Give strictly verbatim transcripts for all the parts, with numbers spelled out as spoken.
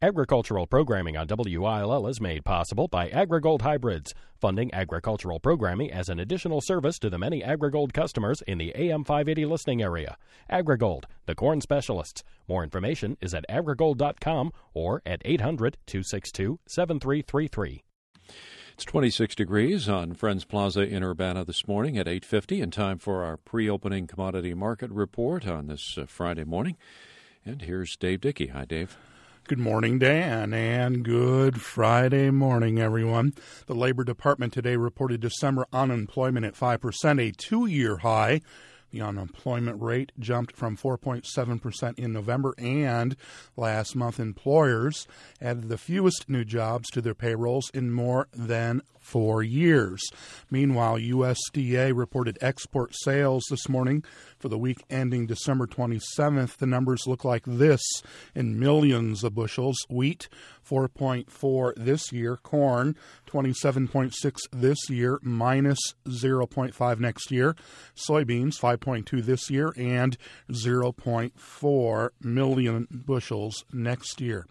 Agricultural programming on W I L L is made possible by AgriGold Hybrids, funding agricultural programming as an additional service to the many AgriGold customers in the A M five eighty listening area. AgriGold, the corn specialists. More information is at agrigold dot com or at eight hundred, two six two, seven three three three. It's twenty-six degrees on Friends Plaza in Urbana this morning at eight fifty, and time for our pre-opening commodity market report on this uh, Friday morning. And here's Dave Dickey. Hi, Dave. Good morning, Dan, and good Friday morning, everyone. The Labor Department today reported December unemployment at five percent, a two-year high. The unemployment rate jumped from four point seven percent in November, and last month employers added the fewest new jobs to their payrolls in more than four years. Meanwhile, U S D A reported export sales this morning for the week ending December twenty-seventh. The numbers look like this in millions of bushels. Wheat, four point four this year. Corn, twenty-seven point six this year, minus zero point five next year. Soybeans, five point two this year, and zero point four million bushels next year.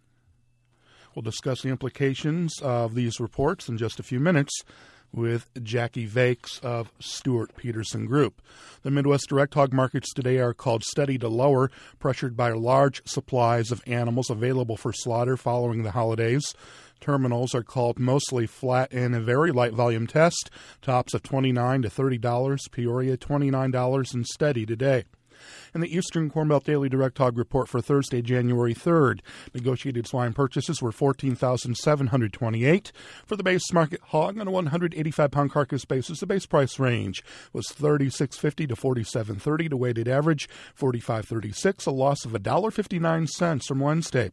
We'll discuss the implications of these reports in just a few minutes with Jackie Vakes of Stewart Peterson Group. The Midwest direct hog markets today are called steady to lower, pressured by large supplies of animals available for slaughter following the holidays. Terminals are called mostly flat and a very light volume test, tops of twenty-nine to thirty dollars. Peoria, twenty-nine dollars and steady today. In the Eastern Corn Belt Daily Direct Hog Report for Thursday, January third, negotiated swine purchases were fourteen thousand seven hundred twenty-eight. For the base market hog on a one hundred eighty-five pound carcass basis, the base price range was thirty-six fifty to forty-seven thirty. The weighted average, forty-five thirty-six, a loss of one dollar and fifty-nine cents from Wednesday.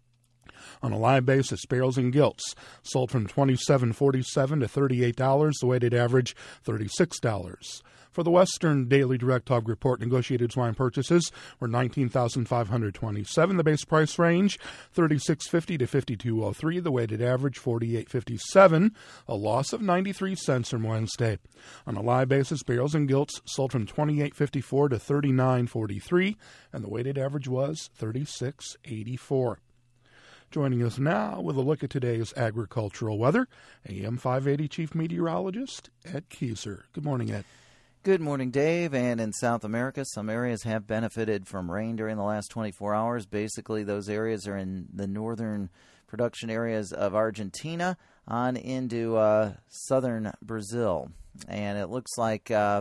On a live basis, barrels and gilts sold from twenty-seven forty-seven to thirty-eight dollars. The weighted average, thirty-six dollars. For the Western Daily Direct Hog Report, negotiated swine purchases were nineteen thousand five hundred twenty-seven. The base price range, thirty-six fifty to fifty-two oh three. The weighted average, forty-eight fifty-seven, a loss of ninety-three cents from Wednesday. On a live basis, barrels and gilts sold from twenty-eight fifty-four to thirty-nine forty-three, and the weighted average was thirty-six eighty-four. Joining us now with a look at today's agricultural weather, A M five eighty Chief Meteorologist Ed Kieser. Good morning, Ed. Good morning, Dave. And in South America, some areas have benefited from rain during the last twenty-four hours. Basically, those areas are in the northern production areas of Argentina on into uh, southern Brazil. And it looks like uh,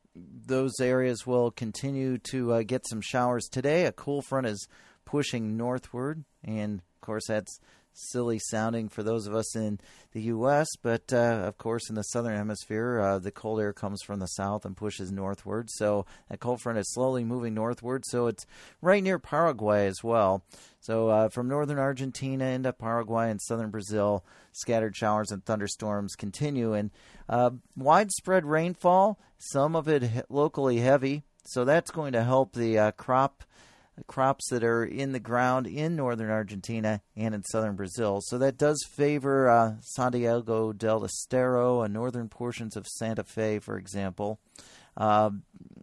those areas will continue to uh, get some showers today. A cool front is pushing northward, and of course that's silly sounding for those of us in the U S, but uh, of course in the southern hemisphere, uh, the cold air comes from the south and pushes northward. So that cold front is slowly moving northward. So it's right near Paraguay as well. So uh, from northern Argentina into Paraguay and southern Brazil, scattered showers and thunderstorms continue. And uh, widespread rainfall, some of it he- locally heavy. So that's going to help the uh, crop crops that are in the ground in northern Argentina and in southern Brazil. So that does favor uh, Santiago del Estero and northern portions of Santa Fe, for example. Uh,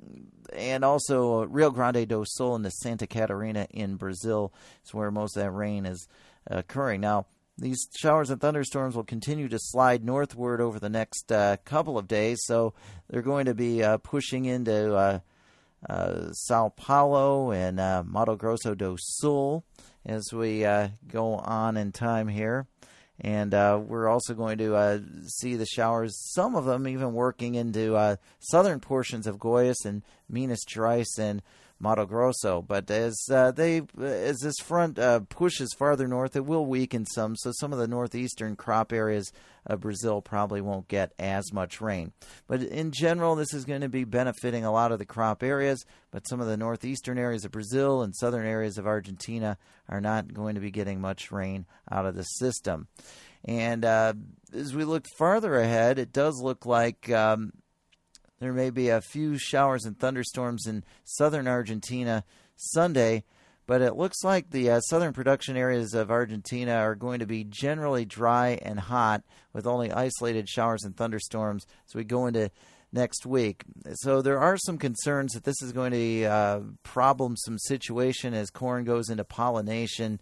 and also Rio Grande do Sul and the Santa Catarina in Brazil is where most of that rain is occurring. Now, these showers and thunderstorms will continue to slide northward over the next uh, couple of days. So they're going to be uh, pushing into Uh, Uh, Sao Paulo and uh, Mato Grosso do Sul as we uh, go on in time here. And uh, we're also going to uh, see the showers, some of them even working into uh, southern portions of Goiás and Minas Gerais and Mato Grosso. But as uh, they as this front uh, pushes farther north, it will weaken some. So some of the northeastern crop areas of Brazil probably won't get as much rain. But in general, this is going to be benefiting a lot of the crop areas. But some of the northeastern areas of Brazil and southern areas of Argentina are not going to be getting much rain out of the system. And uh, as we look farther ahead, it does look like Um, there may be a few showers and thunderstorms in southern Argentina Sunday, but it looks like the uh, southern production areas of Argentina are going to be generally dry and hot with only isolated showers and thunderstorms as we go into next week. So there are some concerns that this is going to uh, problem some situation as corn goes into pollination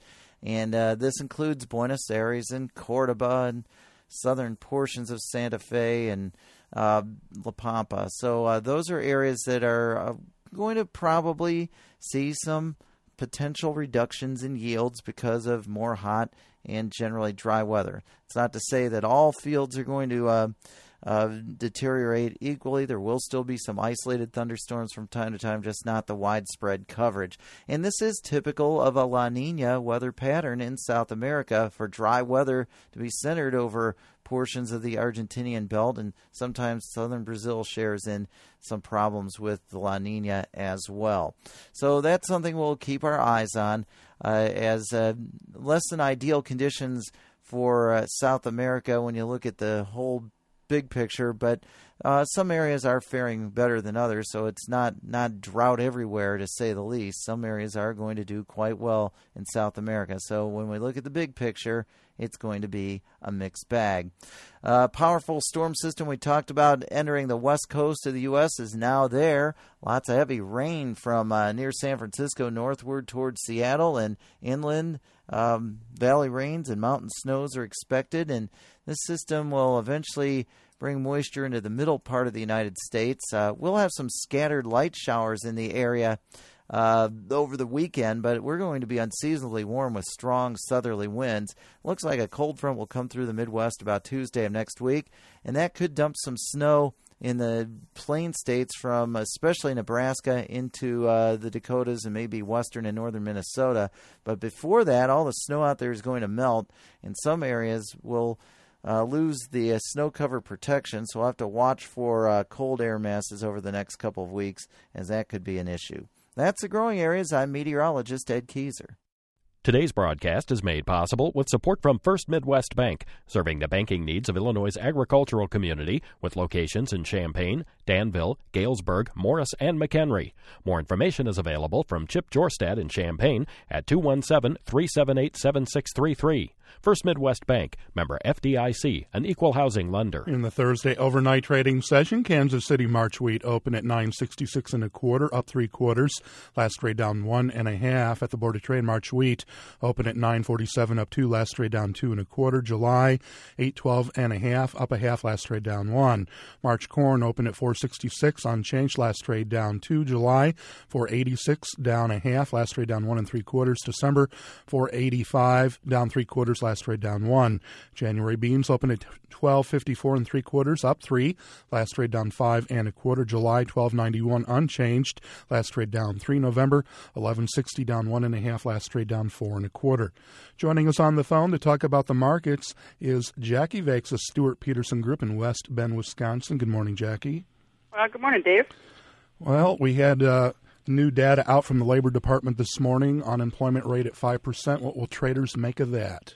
And uh, this includes Buenos Aires and Cordoba and southern portions of Santa Fe and uh, La Pampa. So uh, those are areas that are uh, going to probably see some potential reductions in yields because of more hot and generally dry weather. It's not to say that all fields are going to uh, uh, deteriorate equally. There will still be some isolated thunderstorms from time to time, just not the widespread coverage. And this is typical of a La Nina weather pattern in South America for dry weather to be centered over portions of the Argentinian belt, and sometimes southern Brazil shares in some problems with the La Nina as well. So that's something we'll keep our eyes on uh, as uh, less than ideal conditions for uh, South America when you look at the whole big picture, but uh, some areas are faring better than others, so it's not, not drought everywhere, to say the least. Some areas are going to do quite well in South America. So when we look at the big picture, it's going to be a mixed bag. Uh, powerful storm system we talked about entering the west coast of the U S is now there. Lots of heavy rain from uh, near San Francisco northward towards Seattle and inland. Um, valley rains and mountain snows are expected, and this system will eventually bring moisture into the middle part of the United States. Uh, we'll have some scattered light showers in the area uh, over the weekend, but we're going to be unseasonably warm with strong southerly winds. Looks like a cold front will come through the Midwest about Tuesday of next week, and that could dump some snow in the plain states from especially Nebraska into uh, the Dakotas and maybe western and northern Minnesota. But before that, all the snow out there is going to melt. In some areas, we'll uh, lose the uh, snow cover protection, so we'll have to watch for uh, cold air masses over the next couple of weeks, as that could be an issue. That's the growing areas. I'm meteorologist Ed Keyser. Today's broadcast is made possible with support from First Midwest Bank, serving the banking needs of Illinois' agricultural community with locations in Champaign, Danville, Galesburg, Morris, and McHenry. More information is available from Chip Jorstad in Champaign at two one seven, three seven eight, seven six three three. First Midwest Bank, member F D I C, an equal housing lender. In the Thursday overnight trading session, Kansas City March wheat open at nine sixty-six and a quarter, up three quarters. Last trade down one and a half. At the Board of Trade, March wheat open at nine forty-seven, up two. Last trade down two and a quarter. July eight twelve and a half, up a half. Last trade down one. March corn open at four sixty-six, unchanged. Last trade down two. July four eighty-six, down a half. Last trade down one and three quarters. December four eighty-five, down three quarters. Last trade down one. January beans open at twelve fifty-four and three quarters, up three. Last trade down five and a quarter. July twelve ninety-one, unchanged. Last trade down three. November eleven sixty, down one and a half. Last trade down four and a quarter. Joining us on the phone to talk about the markets is Jackie Vakes of Stewart Peterson Group in West Bend, Wisconsin. Good morning, Jackie. Well, good morning, Dave. Well, we had uh, new data out from the Labor Department this morning. Unemployment rate at five percent. What will traders make of that?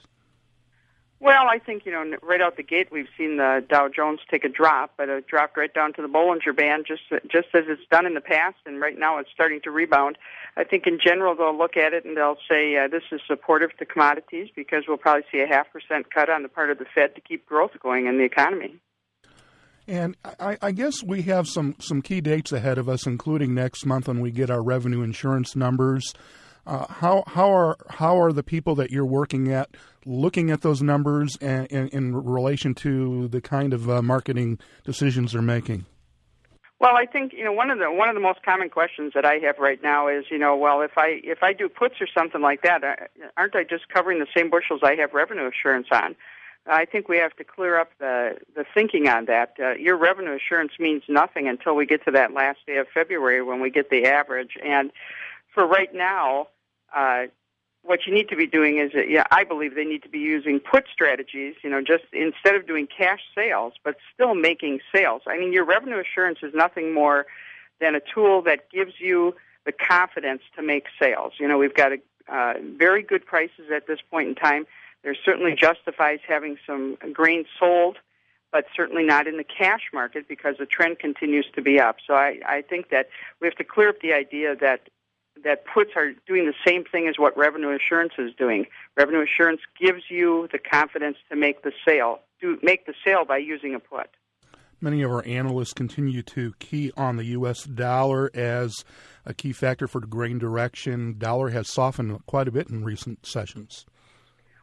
Well, I think, you know, right out the gate, we've seen the Dow Jones take a drop, but it dropped right down to the Bollinger Band, just just as it's done in the past, and right now it's starting to rebound. I think in general they'll look at it and they'll say uh, this is supportive to commodities because we'll probably see a half percent cut on the part of the Fed to keep growth going in the economy. And I, I guess we have some, some key dates ahead of us, including next month when we get our revenue insurance numbers. Uh, how how are how are the people that you're working at looking at those numbers and, in, in relation to the kind of uh, marketing decisions they're making? Well, I think, you know, one of the one of the most common questions that I have right now is, you know, well, if I if I do puts or something like that, aren't I just covering the same bushels I have revenue assurance on? I think we have to clear up the the thinking on that. Uh, your revenue assurance means nothing until we get to that last day of February when we get the average. And for right now, uh, what you need to be doing is, uh, yeah, I believe they need to be using put strategies, you know, just instead of doing cash sales, but still making sales. I mean, your revenue assurance is nothing more than a tool that gives you the confidence to make sales. You know, we've got a, uh, very good prices at this point in time. There certainly justifies having some grain sold, but certainly not in the cash market because the trend continues to be up. So I, I think that we have to clear up the idea that that puts are doing the same thing as what revenue assurance is doing. Revenue assurance gives you the confidence to make the sale, to make the sale by using a put. Many of our analysts continue to key on the U S dollar as a key factor for the grain direction. Dollar has softened quite a bit in recent sessions.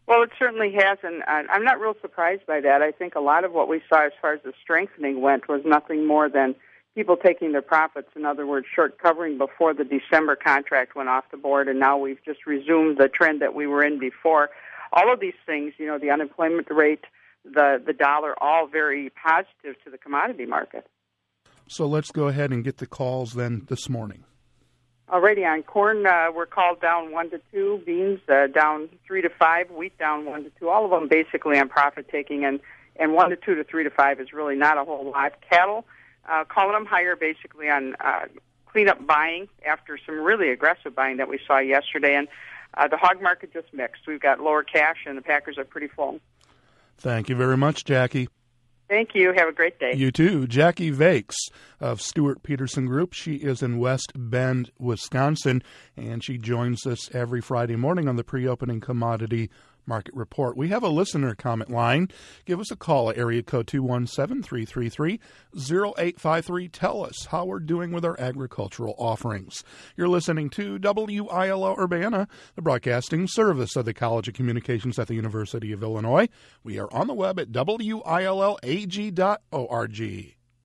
Well, it certainly has, and I'm not real surprised by that. I think a lot of what we saw as far as the strengthening went was nothing more than people taking their profits, in other words, short covering before the December contract went off the board, and now we've just resumed the trend that we were in before. All of these things, you know, the unemployment rate, the, the dollar, all very positive to the commodity market. So let's go ahead and get the calls then this morning. Alrighty, on corn, uh, we're called down one to two. Beans uh, down three to five. Wheat down one to two. All of them basically on profit taking, and and one to two to three to five is really not a whole lot. Cattle, uh, calling them higher basically on uh, cleanup buying after some really aggressive buying that we saw yesterday, and uh, the hog market just mixed. We've got lower cash, and the packers are pretty full. Thank you very much, Jackie. Thank you. Have a great day. You too. Jackie Vakes of Stewart Peterson Group. She is in West Bend, Wisconsin, and she joins us every Friday morning on the pre-opening commodity market report. We have a listener comment line. Give us a call at area code two one seven, three three three, zero eight five three. Tell us how we're doing with our agricultural offerings. You're listening to W I L O Urbana, the broadcasting service of the College of Communications at the University of Illinois. We are on the web at W I L L A G dot org.